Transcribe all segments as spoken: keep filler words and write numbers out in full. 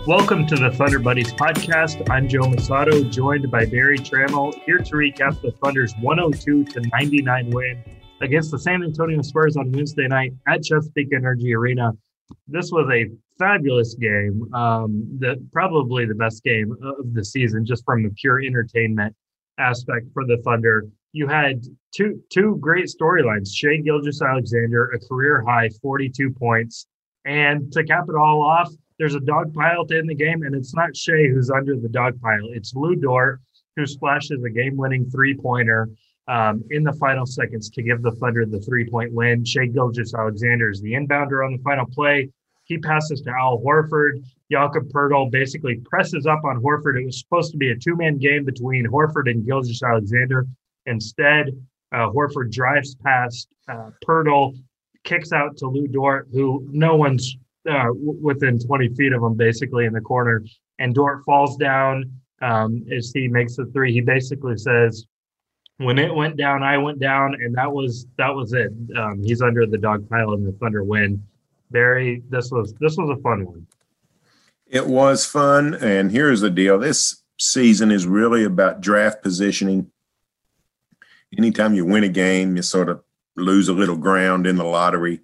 Welcome to the Thunder Buddies podcast. I'm Joe Masato, joined by Barry Trammell, here to recap the Thunder's one oh two to ninety-nine win against the San Antonio Spurs on Wednesday night at Chesapeake Energy Arena. This was a fabulous game, um, the, probably the best game of the season, just from a pure entertainment aspect for the Thunder. You had two two great storylines. Shai Gilgeous-Alexander, a career-high forty-two points. And to cap it all off, there's a dog pile to end the game, and it's not Shai who's under the dog pile. It's Lu Dort, who splashes a game-winning three-pointer um, in the final seconds to give the Thunder the three-point win. Shai Gilgeous-Alexander is the inbounder on the final play. He passes to Al Horford. Jakob Poeltl basically presses up on Horford. It was supposed to be a two-man game between Horford and Gilgeous-Alexander. Instead, uh, Horford drives past uh, Poeltl, kicks out to Lu Dort, who no one's uh, w- within twenty feet of him, basically in the corner. And Dort falls down um, as he makes the three. He basically says, "When it went down, I went down," and that was that was it. Um, he's under the dog pile, and the Thunder win. Barry, this was this was a fun one. It was fun, and here's the deal: this season is really about draft positioning. Anytime you win a game, you sort of lose a little ground in the lottery.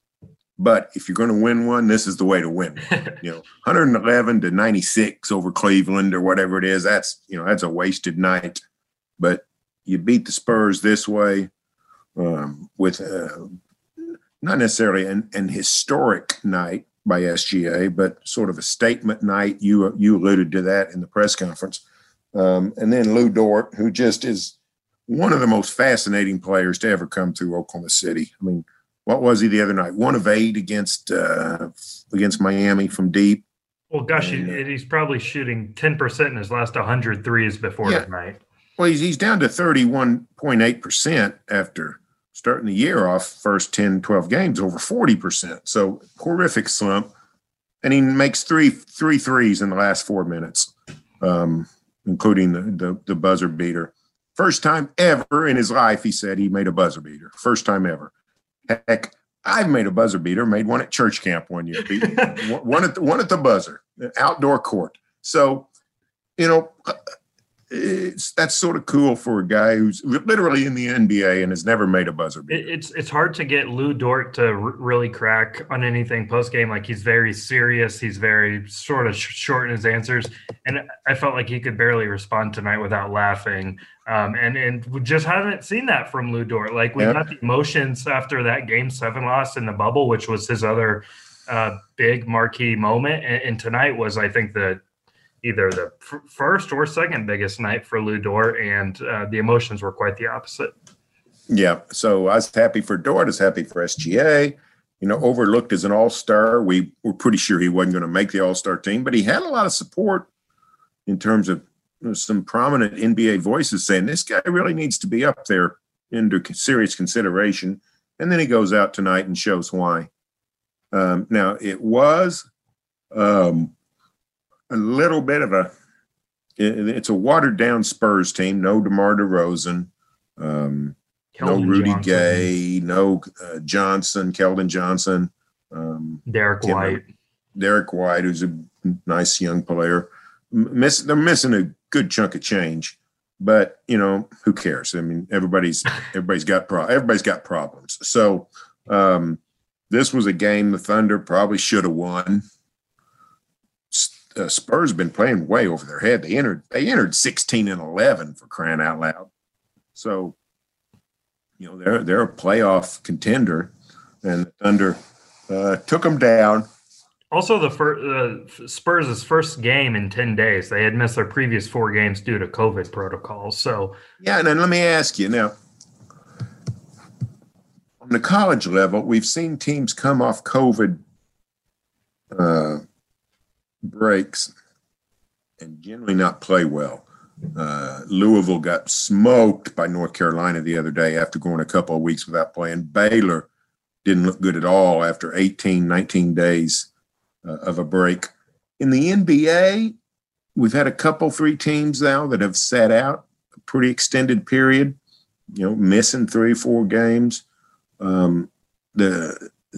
But if you're going to win one, this is the way to win. You know, one eleven to ninety-six over Cleveland or whatever it is. That's you know that's a wasted night. But you beat the Spurs this way um, with uh, not necessarily an, an historic night by S G A, but sort of a statement night. You you alluded to that in the press conference. Um, and then Lu Dort, who just is one of the most fascinating players to ever come through Oklahoma City. I mean, what was he the other night? One of eight against uh, against Miami from deep. Well, gosh, and, he, he's probably shooting ten percent in his last one hundred threes before yeah. tonight. Well, he's, he's down to thirty-one point eight percent after starting the year off, first ten, twelve games, over forty percent. So horrific slump. And he makes three three threes in the last four minutes, um, including the, the, the buzzer beater. First time ever in his life, he said he made a buzzer beater. First time ever. Heck, I've made a buzzer beater, made one at church camp one year. one, at the, one at the buzzer, outdoor court. So, you know, it's, that's sort of cool for a guy who's literally in the N B A and has never made a buzzer beater. It's it's hard to get Lu Dort to r- really crack on anything post-game. Like, he's very serious. He's very sort of sh- short in his answers. And I felt like he could barely respond tonight without laughing. Um, and, and we just haven't seen that from Lu Dort. Like, we yeah. got the emotions after that game seven loss in the bubble, which was his other uh, big marquee moment. And, and tonight was, I think, the either the f- first or second biggest night for Lu Dort, and uh, the emotions were quite the opposite. Yeah, so I was happy for Dort. I was happy for S G A. You know, overlooked as an all-star. We were pretty sure he wasn't going to make the all-star team, but he had a lot of support in terms of you know, some prominent N B A voices saying this guy really needs to be up there under serious consideration. And then he goes out tonight and shows why. Um, now, it was um, – a little bit of a it's a watered down Spurs team. No DeMar DeRozan, um, no Rudy Johnson. Gay, no uh, Johnson, Keldon Johnson, um, Derek Tim, White, Derek White, who's a nice young player. Miss, they're missing a good chunk of change, but you know who cares? I mean, everybody's everybody's got pro- everybody's got problems. So um, this was a game the Thunder probably should have won. Uh, Spurs have been playing way over their head. They entered they entered sixteen and eleven for crying out loud. So, you know, they're they're a playoff contender, and the Thunder uh, took them down. Also, the fir- uh, Spurs' first game in ten days. They had missed their previous four games due to COVID protocols. So, yeah, and then let me ask you now. On the college level, we've seen teams come off COVID uh, breaks and generally not play well. Uh, Louisville got smoked by North Carolina the other day after going a couple of weeks without playing. Baylor didn't look good at all after eighteen, nineteen days uh, of a break. In the N B A, we've had a couple, three teams now that have sat out a pretty extended period, you know, missing three, four games. Um, the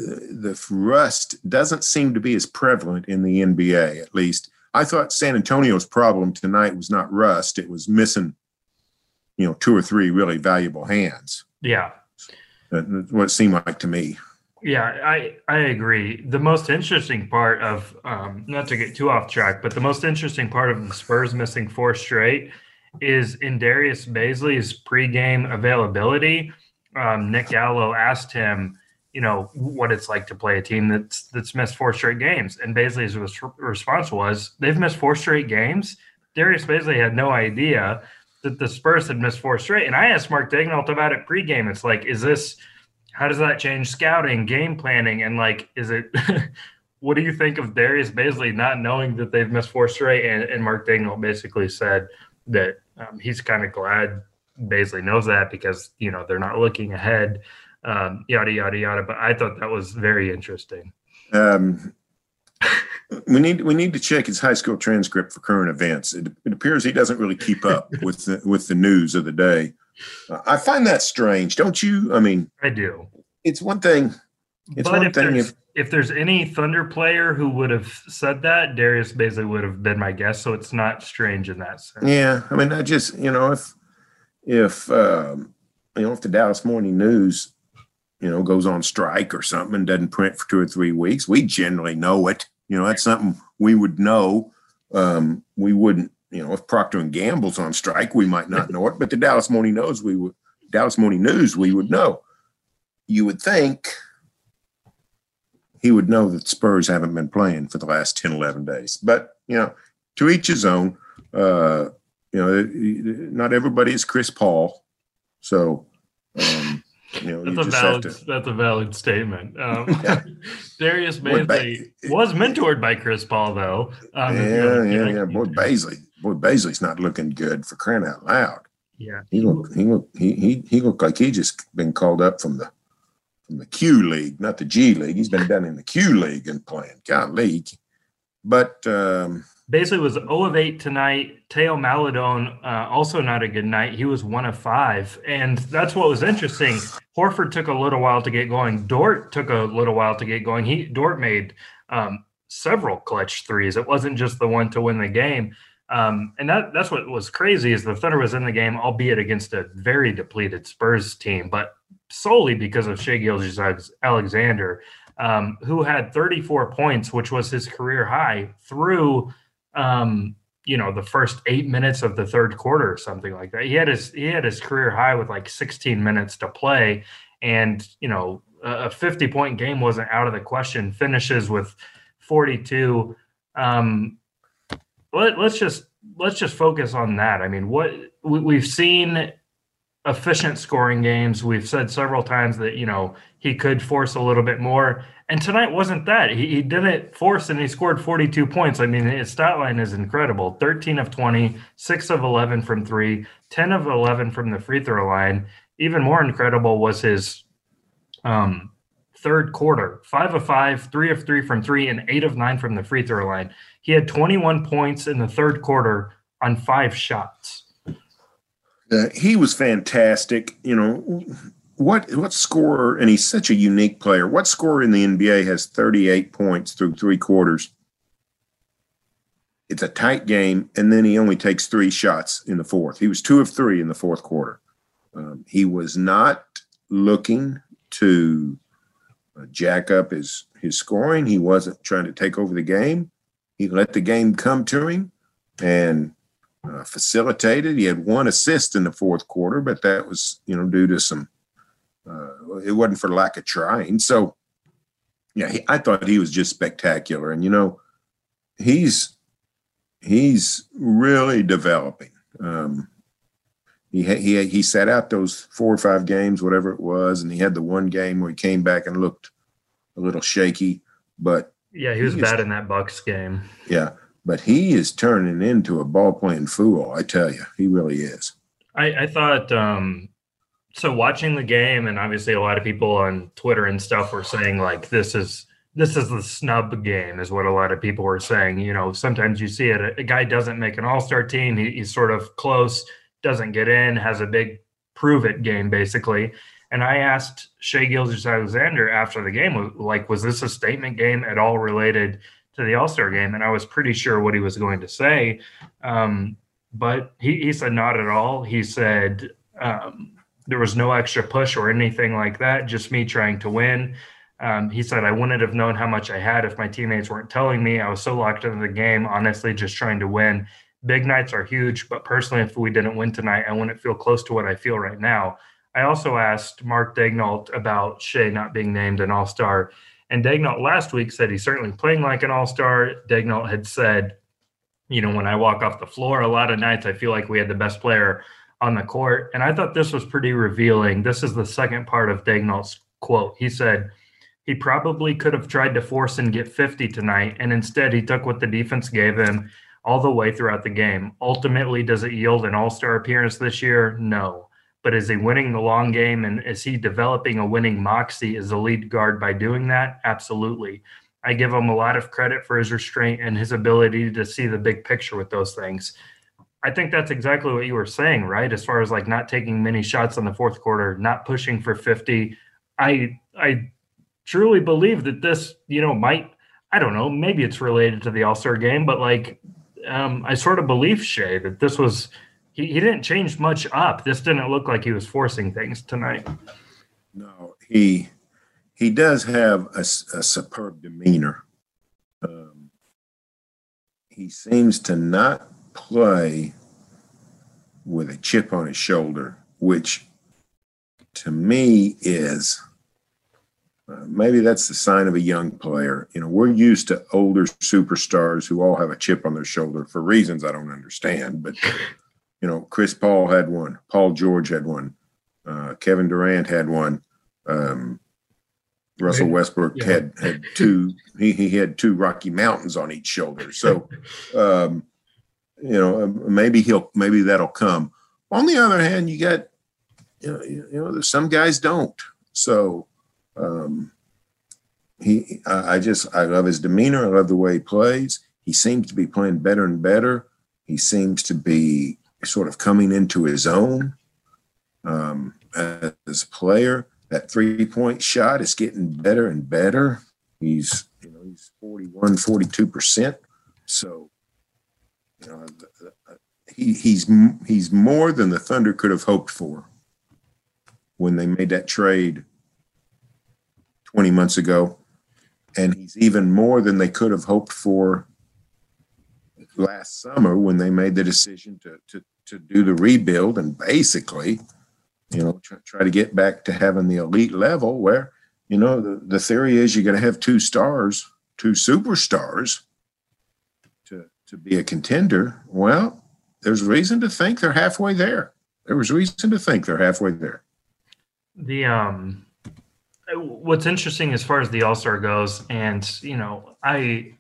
the rust doesn't seem to be as prevalent in the N B A, at least. I thought San Antonio's problem tonight was not rust. It was missing, you know, two or three really valuable hands. Yeah. That's what it seemed like to me. Yeah, I, I agree. The most interesting part of, um, not to get too off track, but the most interesting part of the Spurs missing four straight is in Darius Bazley's pregame availability. Um, Nick Gallo asked him, you know, what it's like to play a team that's that's missed four straight games. And Bazley's response was, they've missed four straight games? Darius Bazley had no idea that the Spurs had missed four straight. And I asked Mark Daigneault about it pregame. It's like, is this – how does that change scouting, game planning? And, like, is it – what do you think of Darius Bazley not knowing that they've missed four straight? And, and Mark Daigneault basically said that um, he's kind of glad Bazley knows that because, you know, they're not looking ahead – Um, yada, yada, yada. But I thought that was very interesting. Um, we need we need to check his high school transcript for current events. It, it appears he doesn't really keep up with the, with the news of the day. Uh, I find that strange, don't you? I mean, I do. It's one thing. It's but one if thing there's, if if there's any Thunder player who would have said that, Darius Bazley would have been my guess. So it's not strange in that sense. Yeah, I mean, I just you know if if um, you know if the Dallas Morning News, you know, goes on strike or something and doesn't print for two or three weeks, we generally know it. You know, that's something we would know. Um, we wouldn't, you know, if Procter and Gamble's on strike, we might not know it, but the Dallas Morning News, we would, Dallas Morning News, we would know. You would think he would know that Spurs haven't been playing for the last ten, eleven days. But, you know, to each his own. Uh, you know, not everybody is Chris Paul. So, um, You know, that's you a just valid. have to, that's a valid statement. Um, yeah. Darius Boy, Bazley ba- was mentored by Chris Paul, though. Um, yeah, yeah, yeah. Boy, Bazley, boy, Bazley's not looking good for crying out loud. Yeah, he looked, he looked, he he he looked like he just been called up from the from the Q League, not the G League. He's been down in the Q League and playing God League, but. Um, Bazley was zero of eight tonight. Teo Maladone, uh, also not a good night. He was one of five. And that's what was interesting. Horford took a little while to get going. Dort took a little while to get going. He Dort made um, several clutch threes. It wasn't just the one to win the game. Um, and that that's what was crazy is the Thunder was in the game, albeit against a very depleted Spurs team, but solely because of Shai Gilgeous-Alexander, um, who had thirty-four points, which was his career high through – Um, you know, the first eight minutes of the third quarter or something like that. He had his he had his career high with like sixteen minutes to play, and you know, a fifty point game wasn't out of the question. Finishes with forty-two. Um, let, let's just let's just focus on that. I mean, what we, we've seen efficient scoring games. We've said several times that you know he could force a little bit more. And tonight wasn't that. He, he didn't force and he scored forty-two points. I mean, his stat line is incredible. thirteen of twenty, six of eleven from three, ten of eleven from the free throw line. Even more incredible was his um, third quarter. five of five, three of three from three, and eight of nine from the free throw line. He had twenty-one points in the third quarter on five shots. Uh, he was fantastic. You know, What what scorer, and he's such a unique player, what scorer in the N B A has thirty-eight points through three quarters? It's a tight game, and then he only takes three shots in the fourth. He was two of three in the fourth quarter. Um, he was not looking to uh, jack up his, his scoring. He wasn't trying to take over the game. He let the game come to him and uh, facilitated. He had one assist in the fourth quarter, but that was, you know, due to some Uh, it wasn't for lack of trying. So, yeah, he, I thought he was just spectacular. And, you know, he's he's really developing. Um, he, he, he sat out those four or five games, whatever it was, and he had the one game where he came back and looked a little shaky. But yeah, he was he bad is, in that Bucks game. Yeah, but he is turning into a ball-playing fool, I tell you. He really is. I, I thought um, – So watching the game, and obviously a lot of people on Twitter and stuff were saying like this is this is the snub game is what a lot of people were saying. You know, sometimes you see it. A, a guy doesn't make an all-star team. He, he's sort of close, doesn't get in, has a big prove-it game basically. And I asked Shai Gilgeous-Alexander after the game, like, was this a statement game at all related to the All-Star game? And I was pretty sure what he was going to say. Um, but he, he said not at all. He said um, there was no extra push or anything like that, just me trying to win. Um, he said, I wouldn't have known how much I had if my teammates weren't telling me. I was so locked into the game, honestly, just trying to win. Big nights are huge, but personally, if we didn't win tonight, I wouldn't feel close to what I feel right now. I also asked Mark Daigneault about Shai not being named an All-Star. And Daigneault last week said he's certainly playing like an All-Star. Daigneault had said, you know, when I walk off the floor, a lot of nights I feel like we had the best player on the court. And I thought this was pretty revealing. This is the second part of Daigneault's quote. He said, he probably could have tried to force and get fifty tonight, and instead he took what the defense gave him all the way throughout the game. Ultimately, does it yield an All-Star appearance this year? No. But is he winning the long game, and is he developing a winning moxie as a lead guard by doing that? Absolutely. I give him a lot of credit for his restraint and his ability to see the big picture with those things. I think that's exactly what you were saying, right? As far as like not taking many shots in the fourth quarter, not pushing for fifty. I I truly believe that this, you know, might, I don't know, maybe it's related to the All-Star game, but like um, I sort of believe Shai that this was, he, he didn't change much up. This didn't look like he was forcing things tonight. No, he he does have a, a superb demeanor. Um, he seems to not play with a chip on his shoulder, which to me is uh, maybe that's the sign of a young player. You know, we're used to older superstars who all have a chip on their shoulder for reasons I don't understand. But, you know, Chris Paul had one. Paul George had one. Uh, Kevin Durant had one. Um, Russell Westbrook yeah. had had two. He he had two Rocky Mountains on each shoulder. So, um, you know, maybe he'll maybe that'll come. On the other hand, you got you know, you know some guys don't. So, um, he I, I just I love his demeanor. I love the way he plays. He seems to be playing better and better. He seems to be sort of coming into his own um, as a player. That three-point shot is getting better and better. He's, you know, he's forty-one, forty-two percent. So, you know, he, he's he's more than the Thunder could have hoped for when they made that trade twenty months ago. And he's even more than they could have hoped for last summer when they made the decision to to to do the rebuild and basically – you know, try, try to get back to having the elite level where, you know, the, the theory is you're going to have two stars, two superstars to, to be a contender. Well, there's reason to think they're halfway there. There was reason to think they're halfway there. The, um, what's interesting as far as the All-Star goes, and, you know, I,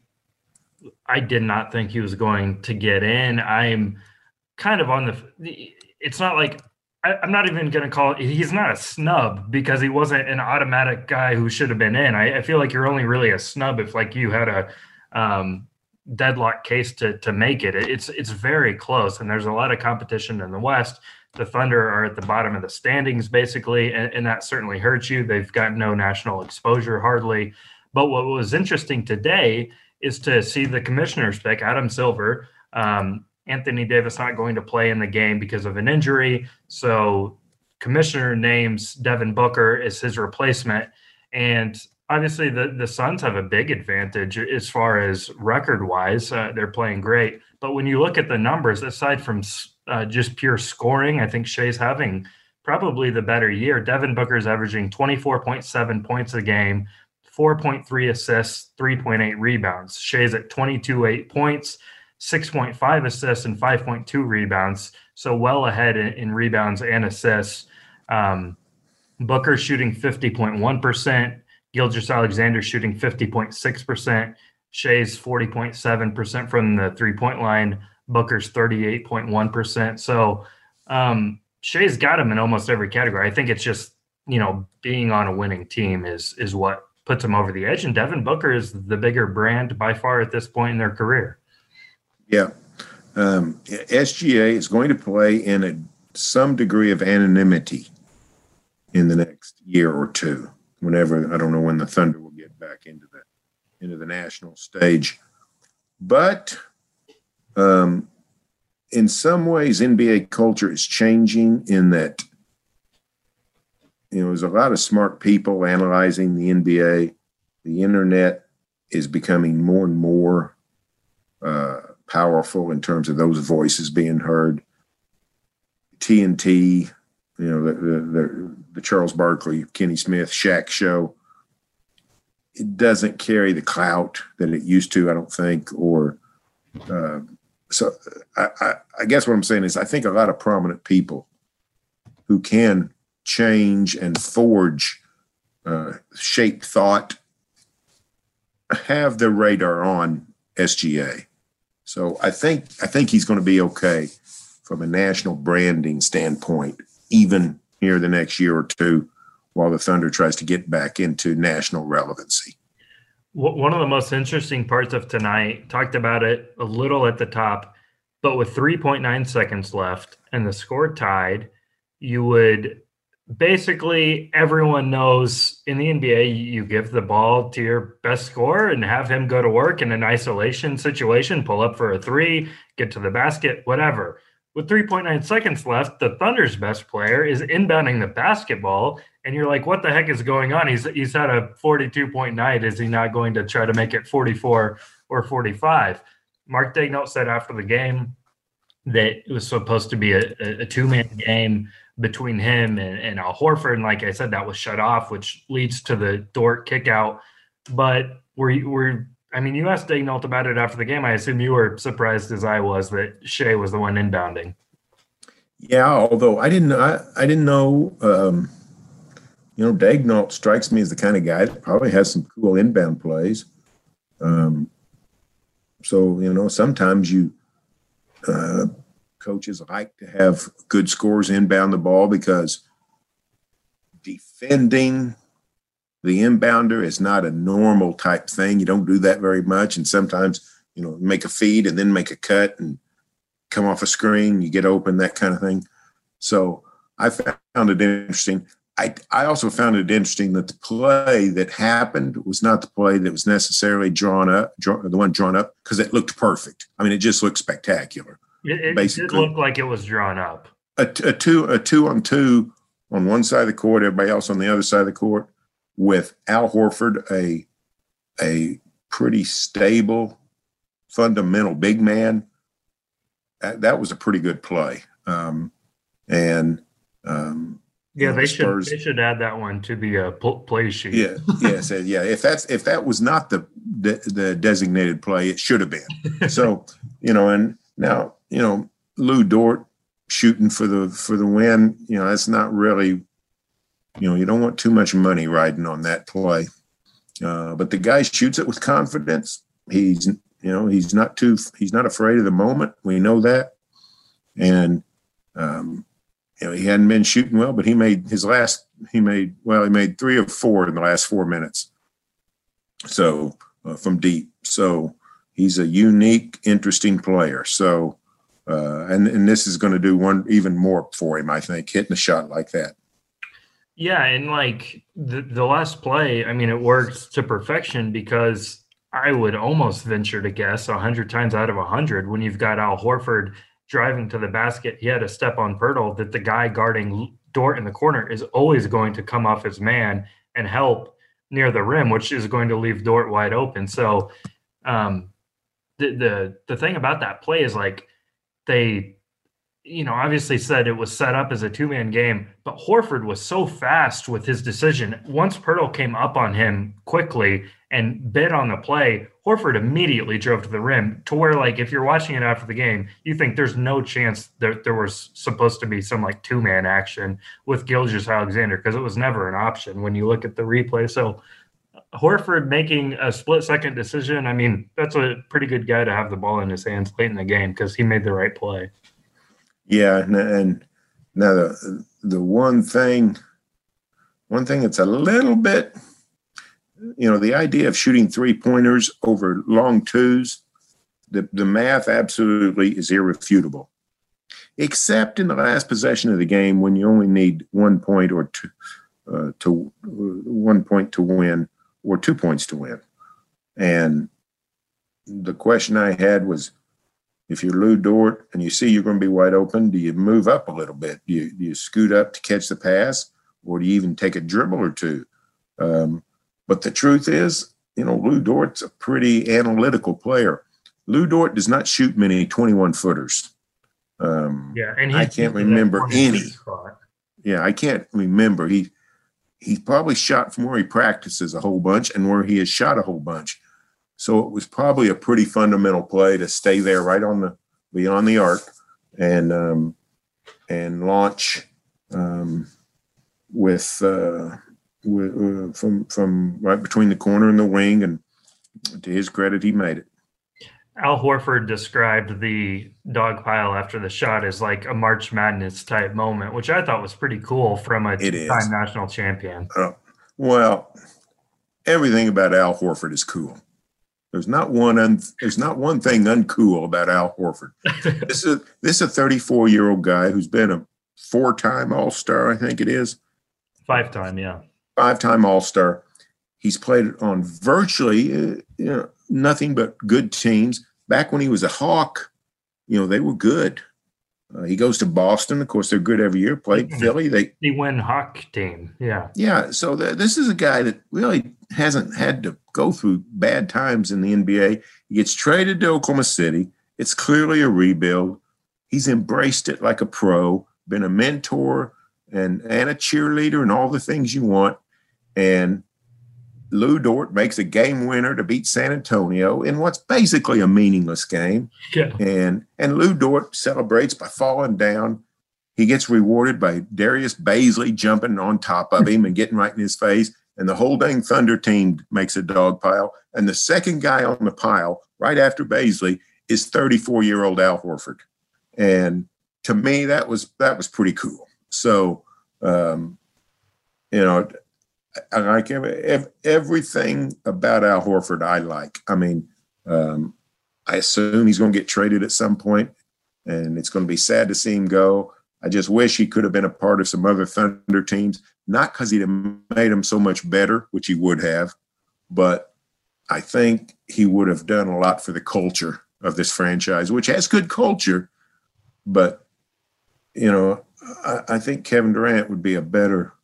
I did not think he was going to get in. I'm kind of on the, it's not like, I, I'm not even going to call it, he's not a snub because he wasn't an automatic guy who should have been in. I, I feel like you're only really a snub if like you had a um, deadlock case to to make it. It's it's very close, and there's a lot of competition in the West. The Thunder are at the bottom of the standings basically, and, and that certainly hurts you. They've got no national exposure hardly. But what was interesting today is to see the commissioner's pick, Adam Silver. Um, Anthony Davis not going to play in the game because of an injury. So commissioner names Devin Booker as his replacement. And obviously the, the Suns have a big advantage as far as record-wise. Uh, they're playing great. But when you look at the numbers, aside from uh, just pure scoring, I think Shai's having probably the better year. Devin Booker's averaging twenty-four point seven points a game, four point three assists, three point eight rebounds. Shai's at twenty-two point eight points, six point five assists and five point two rebounds, so well ahead in, in rebounds and assists. Um, Booker shooting fifty point one percent, Gilgeous-Alexander shooting fifty point six percent, Shai's forty point seven percent from the three-point line, Booker's thirty-eight point one percent. So um, Shai's got him in almost every category. I think it's just, you know, being on a winning team is is what puts him over the edge, and Devin Booker is the bigger brand by far at this point in their career. Yeah. Um, S G A is going to play in a, some degree of anonymity in the next year or two. Whenever, I don't know when the Thunder will get back into the into the national stage, but um, in some ways, N B A culture is changing in that, you know, there's a lot of smart people analyzing the N B A. The internet is becoming more and more uh, powerful in terms of those voices being heard. T N T, you know, the, the, the, the Charles Barkley, Kenny Smith, Shaq show, it doesn't carry the clout that it used to, I don't think. Or uh, so I, I, I guess what I'm saying is I think a lot of prominent people who can change and forge, uh, shape thought, have their radar on S G A. So I think I think he's going to be okay from a national branding standpoint, even here the next year or two, while the Thunder tries to get back into national relevancy. One of the most interesting parts of tonight, talked about it a little at the top, but with three point nine seconds left and the score tied, you would basically, everyone knows in the N B A, you give the ball to your best scorer and have him go to work in an isolation situation, pull up for a three, get to the basket, whatever. With three point nine seconds left, the Thunder's best player is inbounding the basketball, and you're like, what the heck is going on? He's he's had a forty-two point night. Is he not going to try to make it forty-four or forty-five? Mark Daigneault said after the game that it was supposed to be a, a two-man game between him and, and Al Horford. And like I said, that was shut off, which leads to the Dort kick out. But we're, we're I mean, you asked Daigneault about it after the game. I assume you were surprised as I was that Shea was the one inbounding. Yeah, although I didn't, I, I didn't know, um, you know, Daigneault strikes me as the kind of guy that probably has some cool inbound plays. Um, so, you know, sometimes you, uh, coaches like to have good scores inbound the ball because defending the inbounder is not a normal type thing. You don't do that very much. And sometimes, you know, make a feed and then make a cut and come off a screen, you get open, that kind of thing. So I found it interesting. I, I also found it interesting that the play that happened was not the play that was necessarily drawn up, draw, the one drawn up, because it looked perfect. I mean, it just looked spectacular. It, it Basically, did look like it was drawn up. A, a two, a two on two on one side of the court, everybody else on the other side of the court, with Al Horford, a a pretty stable, fundamental big man. That, that was a pretty good play. Um, and um, yeah, they Spurs, should they should add that one to the uh, play sheet. Yeah, yeah, so, yeah. If that's if that was not the, the the designated play, it should have been. So you know, and now you know Lou Dort shooting for the for the win. You know, that's not really. You know, you don't want too much money riding on that play. Uh, but the guy shoots it with confidence. He's, you know, he's not too, he's not afraid of the moment. We know that. And, um, you know, he hadn't been shooting well, but he made his last, he made, well, he made three or four in the last four minutes. So, uh, from deep. So he's a unique, interesting player. So, uh, and, and this is going to do one even more for him, I think, hitting a shot like that. Yeah, and like the, the last play, I mean, it worked to perfection because I would almost venture to guess one hundred times out of one hundred when you've got Al Horford driving to the basket, he had a step on Pirtle, that the guy guarding Dort in the corner is always going to come off his man and help near the rim, which is going to leave Dort wide open. So um, the, the the thing about that play is like they – you know, obviously said it was set up as a two-man game, but Horford was so fast with his decision. Once Pirtle came up on him quickly and bid on the play, Horford immediately drove to the rim to where, like, if you're watching it after the game, you think there's no chance that there was supposed to be some, like, two-man action with Gilgeous-Alexander because it was never an option when you look at the replay. So Horford making a split-second decision, I mean, that's a pretty good guy to have the ball in his hands late in the game because he made the right play. Yeah, and, and now the the one thing, one thing that's a little bit, you know, the idea of shooting three pointers over long twos, the the math absolutely is irrefutable, except in the last possession of the game when you only need one point or two, uh, to one point to win or two points to win. And the question I had was, if you're Lou Dort and you see you're going to be wide open, do you move up a little bit? Do you, do you scoot up to catch the pass, or do you even take a dribble or two? Um, but the truth is, you know, Lou Dort's a pretty analytical player. Lou Dort does not shoot many twenty-one footers. Um, yeah, and I can't remember any. Yeah, I can't remember. He he probably shot from where he practices a whole bunch and where he has shot a whole bunch. So it was probably a pretty fundamental play to stay there right on the beyond the arc and um, and launch um, with, uh, with uh, from from right between the corner and the wing. And to his credit, he made it. Al Horford described the dog pile after the shot as like a March Madness type moment, which I thought was pretty cool from a two-time national champion. Uh, well, everything about Al Horford is cool. There's not one un, there's not one thing uncool about Al Horford. this is this is a thirty-four-year-old guy who's been a four-time All-Star, I think it is. Five-time, yeah. Five-time All-Star. He's played on virtually uh, you know, nothing but good teams. Back when he was a Hawk, you know, they were good. Uh, he goes to Boston. Of course, they're good every year. Played mm-hmm. Philly. They he win Hawk team. Yeah. Yeah. So the, this is a guy that really hasn't had to go through bad times in the N B A. He gets traded to Oklahoma City. It's clearly a rebuild. He's embraced it like a pro, been a mentor and, and a cheerleader and all the things you want. And Lou Dort makes a game winner to beat San Antonio in what's basically a meaningless game. Yeah. And and Lou Dort celebrates by falling down. He gets rewarded by Darius Baisley jumping on top of him and getting right in his face. And the whole dang Thunder team makes a dog pile. And the second guy on the pile, right after Baisley, is thirty-four-year-old Al Horford. And to me, that was that was pretty cool. So, um, you know, I like every, everything about Al Horford. I like. I mean, um, I assume he's going to get traded at some point, and it's going to be sad to see him go. I just wish he could have been a part of some other Thunder teams, not because he'd have made them so much better, which he would have, but I think he would have done a lot for the culture of this franchise, which has good culture. But, you know, I, I think Kevin Durant would be a better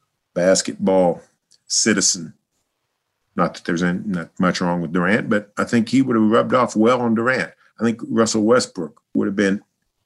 basketball citizen. Not that there's any, not much wrong with Durant, but I think he would have rubbed off well on Durant. I think Russell Westbrook would have been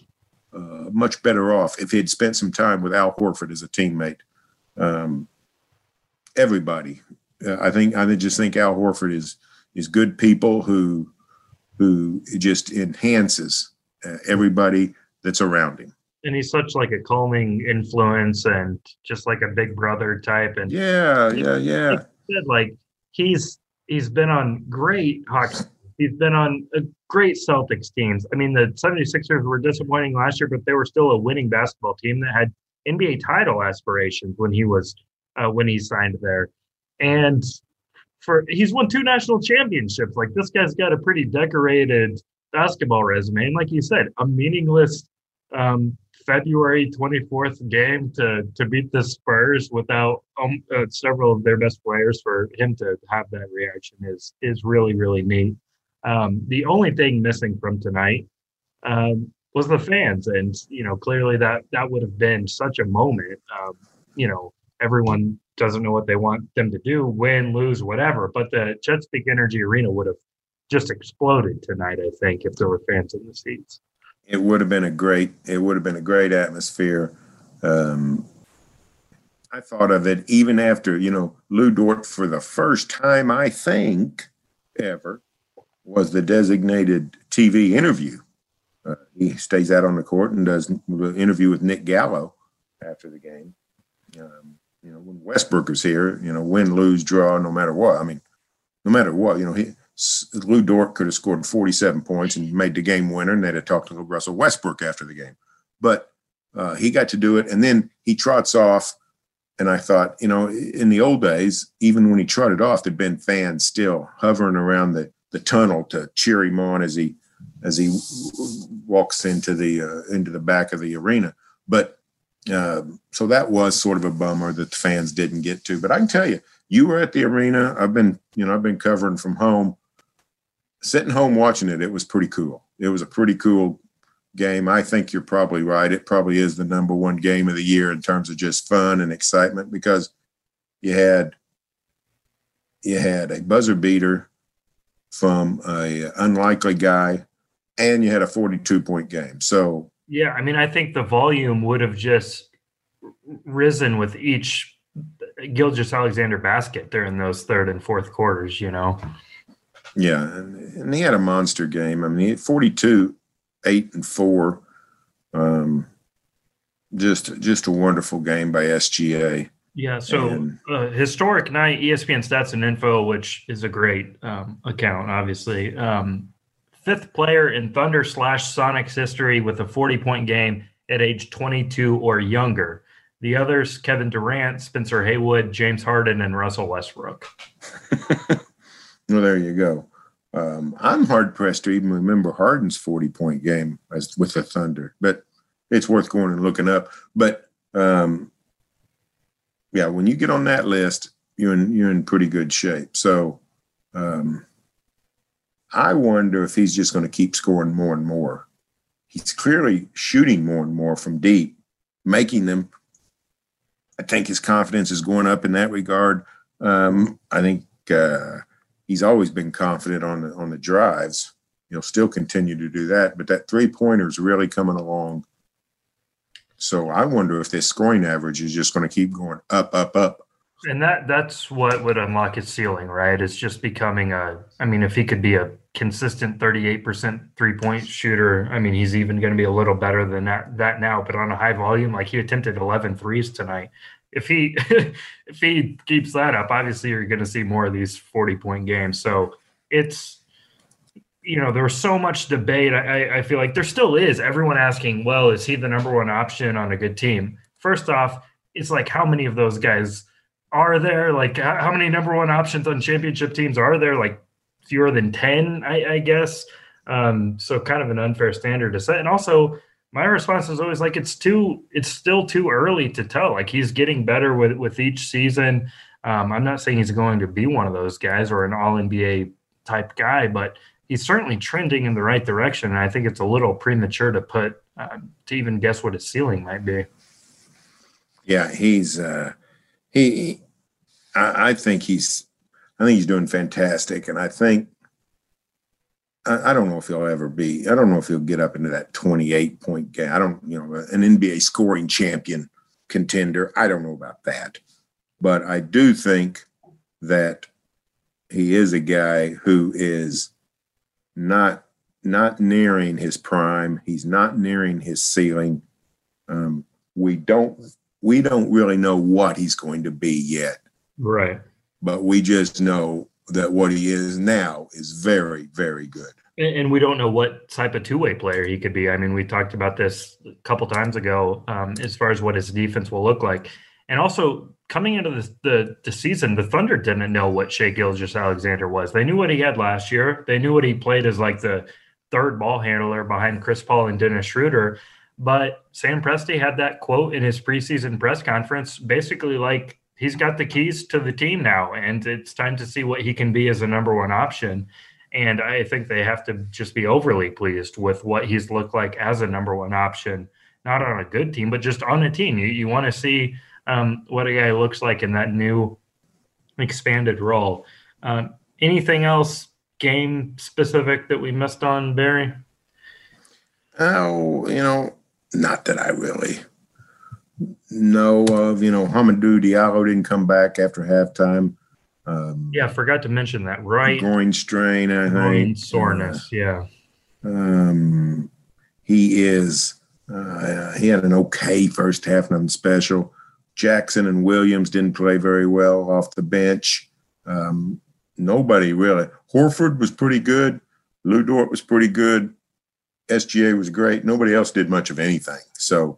uh, much better off if he had spent some time with Al Horford as a teammate. Um, everybody, uh, I think, I just think Al Horford is is good people who who just enhances uh, everybody that's around him. And he's such like a calming influence and just like a big brother type. And yeah, yeah, yeah. Like, said, like he's he's been on great Hawks. He's been on a great Celtics teams. I mean, the seventy-sixers were disappointing last year, but they were still a winning basketball team that had N B A title aspirations when he was uh, when he signed there. And for he's won two national championships. Like this guy's got a pretty decorated basketball resume. And like you said, a meaningless um, February twenty-fourth game to to beat the Spurs without um, uh, several of their best players. For him to have that reaction is is really, really neat. Um, the only thing missing from tonight um, was the fans. And, you know, clearly that that would have been such a moment. Um, you know, everyone doesn't know what they want them to do, win, lose, whatever. But the Chesapeake Energy Arena would have just exploded tonight, I think, if there were fans in the seats. It would have been a great, it would have been a great atmosphere. Um, I thought of it even after, you know, Lou Dort for the first time, I think, ever, was the designated T V interview. Uh, he stays out on the court and does an interview with Nick Gallo after the game. Um, you know, when Westbrook is here, you know, win, lose, draw, no matter what. I mean, no matter what, you know, he, Lou Dort could have scored forty-seven points and made the game winner, and they'd have talked to Russell Westbrook after the game. But uh, he got to do it, and then he trots off. And I thought, you know, in the old days, even when he trotted off, there'd been fans still hovering around the, the tunnel to cheer him on as he as he walks into the uh, into the back of the arena. But uh, so that was sort of a bummer that the fans didn't get to. But I can tell you, you were at the arena. I've been, you know, I've been covering from home. Sitting home watching it, it was pretty cool. It was a pretty cool game. I think you're probably right. It probably is the number one game of the year in terms of just fun and excitement, because you had you had a buzzer beater from a unlikely guy, and you had a forty-two point game. So yeah, I mean, I think the volume would have just risen with each Gilgeous-Alexander basket during those third and fourth quarters, you know. Yeah, and, and he had a monster game. I mean, forty-two, eight and four. Um, just just a wonderful game by S G A. Yeah, so and, uh, historic night, E S P N Stats and Info, which is a great um, account, obviously. Um, fifth player in Thunder slash Sonics history with a forty-point game at age twenty-two or younger. The others, Kevin Durant, Spencer Haywood, James Harden, and Russell Westbrook. Well, there you go. Um, I'm hard-pressed to even remember Harden's forty-point game as with the Thunder, but it's worth going and looking up. But, um, yeah, when you get on that list, you're in, you're in pretty good shape. So um, I wonder if he's just going to keep scoring more and more. He's clearly shooting more and more from deep, making them. I think his confidence is going up in that regard. Um, I think uh, – he's always been confident on the on the drives. He'll still continue to do that, but that three-pointer is really coming along. So I wonder if this scoring average is just going to keep going up, up, up. And that that's what would unlock his ceiling, right? It's just becoming a – I mean, if he could be a consistent thirty-eight percent three-point shooter, I mean, he's even going to be a little better than that, that now. But on a high volume, like he attempted eleven threes tonight. If he if he keeps that up, obviously you're going to see more of these forty-point games. So it's, you know, there was so much debate. I, I feel like there still is. Everyone asking, well, is he the number one option on a good team? First off, it's like how many of those guys are there? Like how many number one options on championship teams are there? Like fewer than ten, I, I guess. Um, so kind of an unfair standard to set. And also – my response is always like it's too it's still too early to tell. Like he's getting better with, with each season. Um, I'm not saying he's going to be one of those guys or an all N B A type guy, but he's certainly trending in the right direction. And I think it's a little premature to put uh, to even guess what his ceiling might be. Yeah, he's uh, he. I, I think he's I think he's doing fantastic, and I think. I don't know if he'll ever be. I don't know if he'll get up into that twenty-eight point game. I don't, you know, an N B A scoring champion contender. I don't know about that, but I do think that he is a guy who is not not nearing his prime. He's not nearing his ceiling. Um, we don't we don't really know what he's going to be yet, right? But we just know that what he is now is very, very good. And we don't know what type of two-way player he could be. I mean, we talked about this a couple times ago um, as far as what his defense will look like. And also, coming into the, the, the season, the Thunder didn't know what Shai Gilgeous-Alexander was. They knew what he had last year. They knew what he played as like the third ball handler behind Chris Paul and Dennis Schroeder. But Sam Presti had that quote in his preseason press conference, basically like, he's got the keys to the team now, and it's time to see what he can be as a number one option. And I think they have to just be overly pleased with what he's looked like as a number one option, not on a good team, but just on a team. You, you want to see um, what a guy looks like in that new expanded role. Um, anything else game specific that we missed on, Barry? Oh, you know, not that I really know of. You know, Hamidou Diallo didn't come back after halftime. Um, yeah, I forgot to mention that. Right, groin strain, I groin think. soreness. Uh, yeah. Um, he is. Uh, he had an okay first half, nothing special. Jackson and Williams didn't play very well off the bench. Um, nobody really. Horford was pretty good. Lou Dort was pretty good. S G A was great. Nobody else did much of anything. So,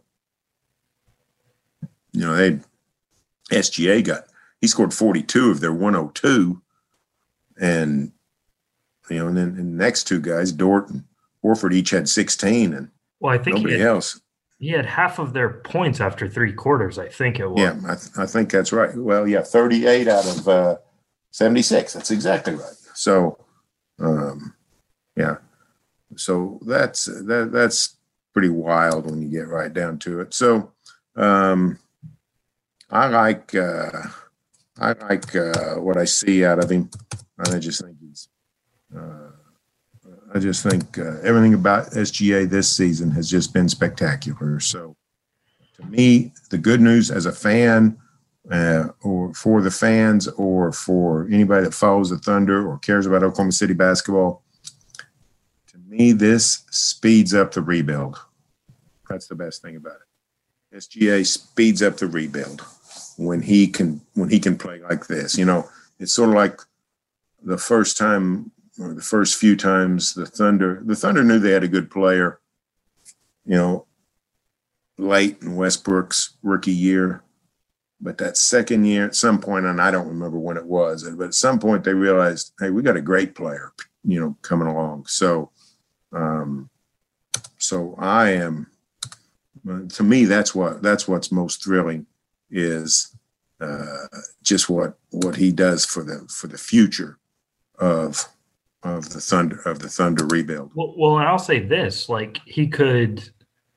you know, they S G A got he scored forty-two of their one oh two, and you know, and then and the next two guys, Dort and Horford, each had sixteen, and well, I think nobody had, else. He had half of their points after three quarters, I think it was. Yeah, I, th- I think that's right. Well, yeah, thirty-eight out of uh, seventy-six. That's exactly right. So, um, yeah, so that's that that's pretty wild when you get right down to it. So, um, I like uh, I like uh, what I see out of him. I just think he's. Uh, I just think uh, everything about S G A this season has just been spectacular. So, to me, the good news as a fan, uh, or for the fans, or for anybody that follows the Thunder or cares about Oklahoma City basketball, to me, this speeds up the rebuild. That's the best thing about it. S G A speeds up the rebuild when he can when he can play like this. You know, it's sort of like the first time or the first few times the Thunder the Thunder knew they had a good player, you know, late in Westbrook's rookie year. But that second year, at some point, and I don't remember when it was, but at some point they realized, hey, we got a great player, you know, coming along. So, um, so I am, to me, that's what that's what's most thrilling is uh, just what what he does for the for the future of of the Thunder of the Thunder rebuild. Well, well, and I'll say this: like he could.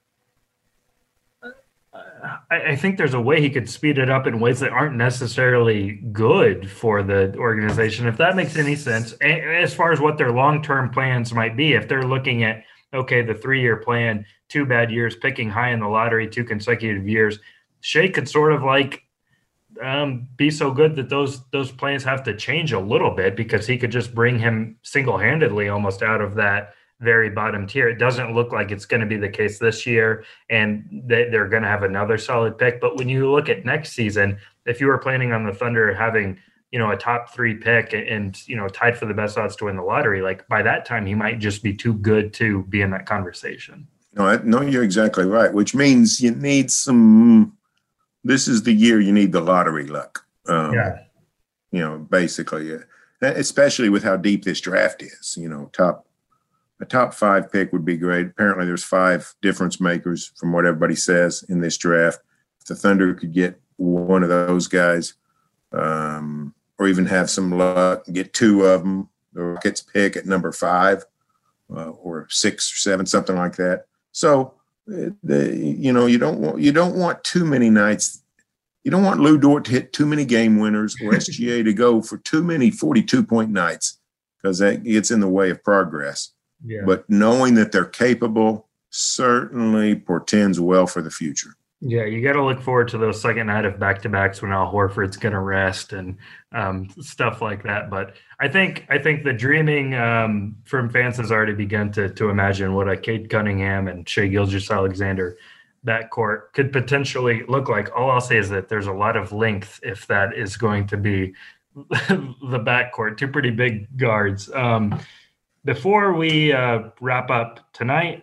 I think there's a way he could speed it up in ways that aren't necessarily good for the organization, if that makes any sense. As far as what their long-term plans might be, if they're looking at, okay, the three-year plan, two bad years, picking high in the lottery, two consecutive years, Shea could sort of like um, be so good that those those plans have to change a little bit because he could just bring him single-handedly almost out of that very bottom tier. It doesn't look like it's going to be the case this year, and they, they're going to have another solid pick. But when you look at next season, if you were planning on the Thunder having, you know, a top three pick and, you know, tied for the best odds to win the lottery, like by that time, he might just be too good to be in that conversation. No, I, no, you're exactly right, which means you need some, this is the year you need the lottery luck. Um, yeah. You know, basically, uh, especially with how deep this draft is, you know, top, a top five pick would be great. Apparently there's five difference makers from what everybody says in this draft. If the Thunder could get one of those guys, um, or even have some luck and get two of them, the Rockets pick at number five uh, or six or seven, something like that. So, uh, the, you know, you don't want, you don't want too many nights. You don't want Lou Dort to hit too many game winners or S G A to go for too many forty-two point nights because that gets in the way of progress. Yeah. But knowing that they're capable certainly portends well for the future. Yeah, you got to look forward to those second night of back-to-backs when Al Horford's going to rest and um, stuff like that. But I think I think the dreaming um, from fans has already begun to to imagine what a Cade Cunningham and Shai Gilgeous-Alexander backcourt could potentially look like. All I'll say is that there's a lot of length if that is going to be the backcourt. Two pretty big guards. Um, Before we uh, wrap up tonight,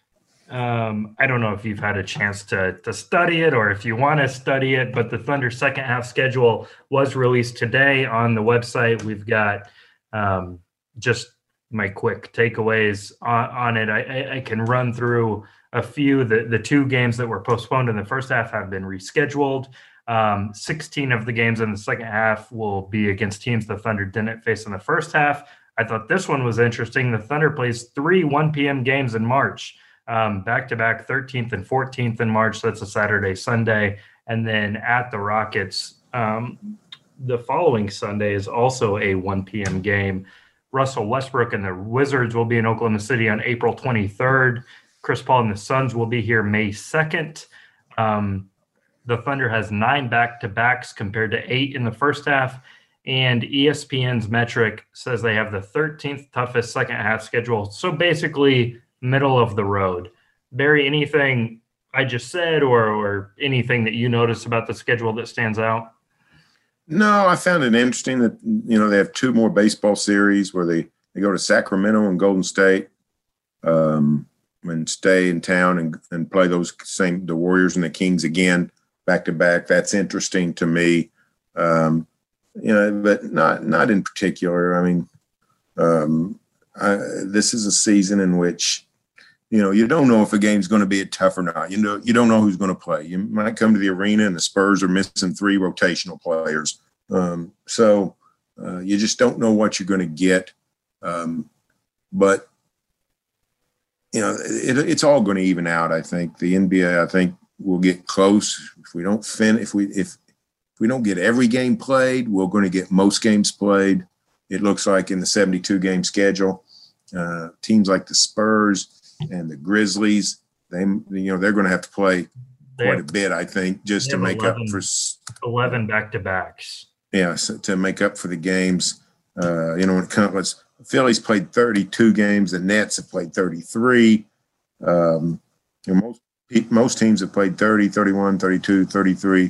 um, I don't know if you've had a chance to to study it or if you want to study it, but the Thunder second half schedule was released today on the website. We've got um, just my quick takeaways on, on it. I, I can run through a few. The, the two games that were postponed in the first half have been rescheduled. Um, sixteen of the games in the second half will be against teams the Thunder didn't face in the first half. I thought this one was interesting. The Thunder plays three one p.m. games in March, um, back-to-back thirteenth and fourteenth in March. That's a Saturday, Sunday. And then at the Rockets, um, the following Sunday is also a one p.m. game. Russell Westbrook and the Wizards will be in Oklahoma City on April twenty-third. Chris Paul and the Suns will be here May second. Um, the Thunder has nine back-to-backs compared to eight in the first half. And E S P N's metric says they have the thirteenth toughest second half schedule. So basically middle of the road. Barry, anything I just said or, or anything that you noticed about the schedule that stands out? No, I found it interesting that, you know, they have two more baseball series where they, they go to Sacramento and Golden State um, and stay in town and, and play those same, the Warriors and the Kings again, back to back. That's interesting to me. Um, You know, but not not in particular. I mean, um, I, this is a season in which, you know, you don't know if a game's going to be a tough or not. You know, you don't know who's going to play. You might come to the arena and the Spurs are missing three rotational players. Um, so uh, you just don't know what you're going to get. Um, but, you know, it, it's all going to even out, I think. The N B A, I think, will get close. If we don't fin- if we if, if we don't get every game played, we're going to get most games played. It looks like in the seventy-two game schedule, uh, teams like the Spurs and the Grizzlies, they you know they're going to have to play they quite have, a bit, I think, just to make eleven, up for eleven back-to-backs. Yeah, so to make up for the games. Uh, you know, when it comes, Phillies played thirty-two games. The Nets have played thirty-three. Um, you know, most most teams have played thirty, thirty-one, thirty-two, thirty-three.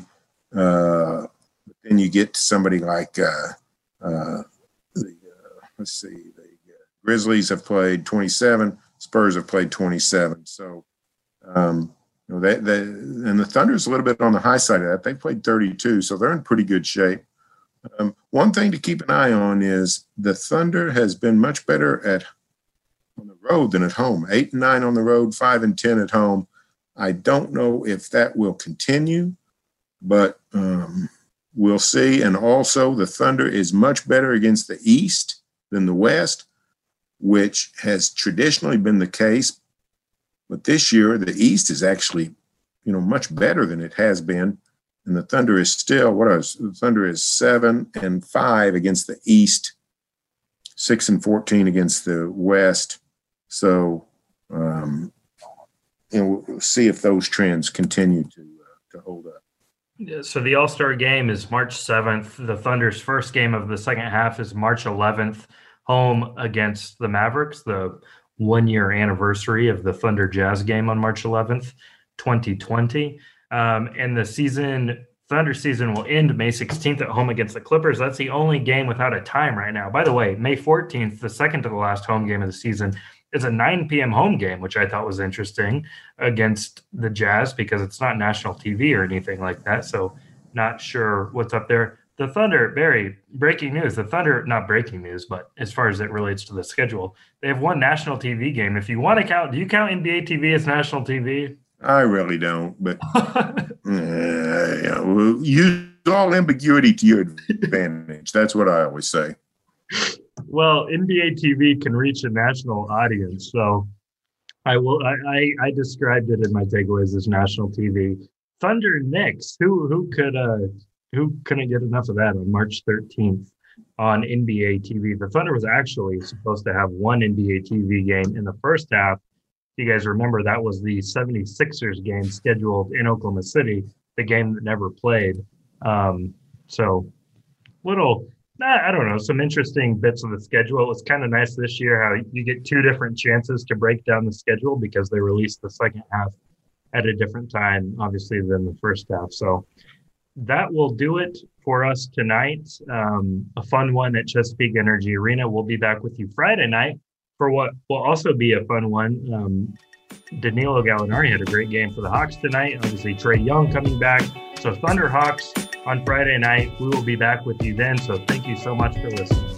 Uh, but then you get to somebody like uh, uh, the uh, let's see, the uh, Grizzlies have played twenty-seven. Spurs have played twenty-seven. So, um, you know, they, they and the Thunder's a little bit on the high side of that. They played thirty-two, so they're in pretty good shape. Um, one thing to keep an eye on is the Thunder has been much better at on the road than at home. Eight and nine on the road, five and ten at home. I don't know if that will continue, but um, we'll see. And also, the Thunder is much better against the East than the West, which has traditionally been the case. But this year, the East is actually, you know, much better than it has been. And the Thunder is still, what is the Thunder is seven and five against the East, six and fourteen against the West. So, um, and we'll see if those trends continue to uh, to hold up. Yeah, so the All-Star game is March seventh. The Thunder's first game of the second half is March eleventh, home against the Mavericks, the one-year anniversary of the Thunder Jazz game on March eleventh, twenty twenty. Um, and the season, Thunder season will end May sixteenth at home against the Clippers. That's the only game without a time right now. By the way, May fourteenth, the second to the last home game of the season, is a nine p.m. home game, which I thought was interesting against the Jazz because it's not national T V or anything like that. So not sure what's up there. The Thunder, Barry, breaking news. The Thunder, not breaking news, but as far as it relates to the schedule, they have one national T V game. If you want to count, do you count N B A T V as national T V? I really don't, but uh, yeah, well, use all ambiguity to your advantage. That's what I always say. Well, N B A T V can reach a national audience, so I will. I, I, I described it in my takeaways as national T V. Thunder Knicks. Who who could uh who couldn't get enough of that on March thirteenth on N B A T V? The Thunder was actually supposed to have one N B A T V game in the first half. You guys remember that was the seventy-sixers game scheduled in Oklahoma City, the game that never played. Um, so little, I don't know, some interesting bits of the schedule. It was kind of nice this year how you get two different chances to break down the schedule because they released the second half at a different time, obviously, than the first half. So that will do it for us tonight. Um, a fun one at Chesapeake Energy Arena. We'll be back with you Friday night for what will also be a fun one. Um, Danilo Gallinari had a great game for the Hawks tonight. Obviously, Trae Young coming back. So Thunder Hawks on Friday night. We will be back with you then. So thank you so much for listening.